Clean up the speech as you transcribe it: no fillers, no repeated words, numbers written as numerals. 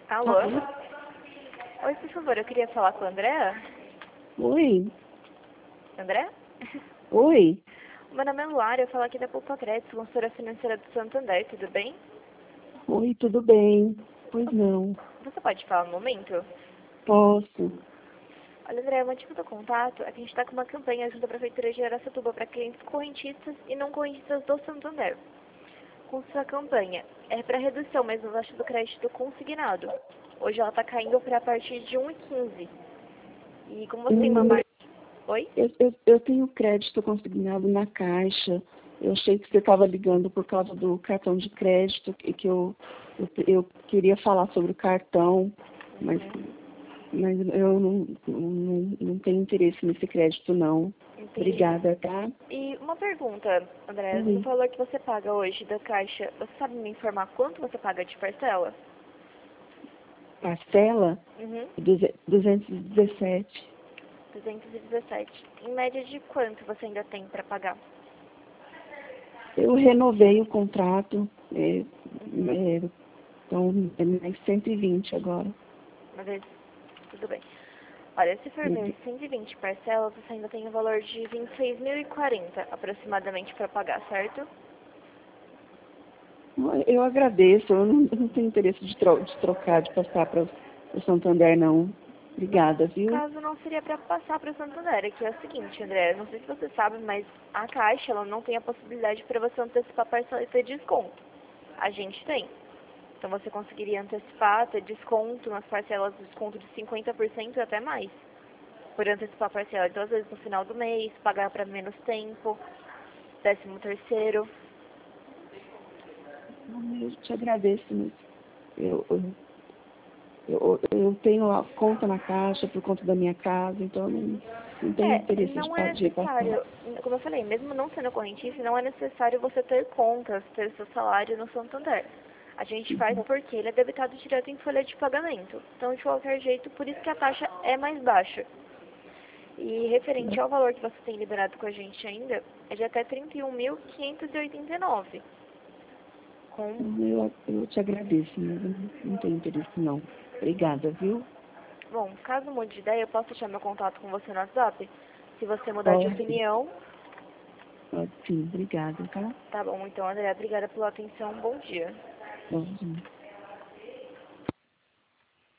Alô? Alô? Oi, por favor, eu queria falar com a Andréa. Oi? André? Oi? Meu nome é Luara, eu falo aqui da Poupa Crédito, consultora financeira do Santander, tudo bem? Oi, tudo bem? Pois não. Você pode falar no momento? Posso? Olha, André, o motivo do contato é que a gente está com uma campanha junto à Prefeitura de Araçatuba para clientes correntistas e não correntistas do Santander. Com sua campanha, é para redução mesmo da taxa do crédito consignado. Hoje ela está caindo para a partir de 1,15. E como você tem uma margem... Oi? Eu tenho crédito consignado na Caixa. Eu achei que você estava ligando por causa do cartão de crédito e que eu queria falar sobre o cartão, mas eu não tenho interesse nesse crédito, não. Entendi. Obrigada, tá? E uma pergunta, André, no Oi. valor que você paga hoje da Caixa, você sabe me informar quanto você paga de parcela? Parcela? Uhum. 217. 217. Em média de quanto você ainda tem para pagar? Eu renovei o contrato, Uhum. então é mais 120 agora. Uma vez, tudo bem. Olha, se for ver 120 parcelas, você ainda tem o valor de 26.040 aproximadamente para pagar, certo? Eu agradeço, eu não tenho interesse de trocar, de passar para o Santander, não. Obrigada, No viu? caso, não seria para passar para o Santander, que é o seguinte, André, não sei se você sabe, mas a Caixa ela não tem a possibilidade para você antecipar parcela e ter desconto. A gente tem. Então você conseguiria antecipar, ter desconto nas parcelas, desconto de 50% e até mais. Por antecipar a parcela. Então, às vezes, no final do mês, pagar para menos tempo, 13º. Eu te agradeço, mas eu, eu tenho a conta na Caixa por conta da minha casa, então eu não tenho interesse Não é de passar. necessário, como eu falei, mesmo não sendo correntista, não é necessário você ter contas, ter seu salário no Santander. A gente faz porque ele é debitado direto em folha de pagamento. Então, de qualquer jeito, por isso que a taxa é mais baixa. E referente ao valor que você tem liberado com a gente ainda, é de até 31.589. Com... Eu te agradeço, mas eu não tenho interesse, não. Obrigada, viu? Bom, caso mude de ideia, eu posso deixar meu contato com você no WhatsApp? Se você mudar de Pode. opinião, Sim, obrigada, tá? tá bom. Então, André, obrigada pela atenção. Bom dia. Bom dia.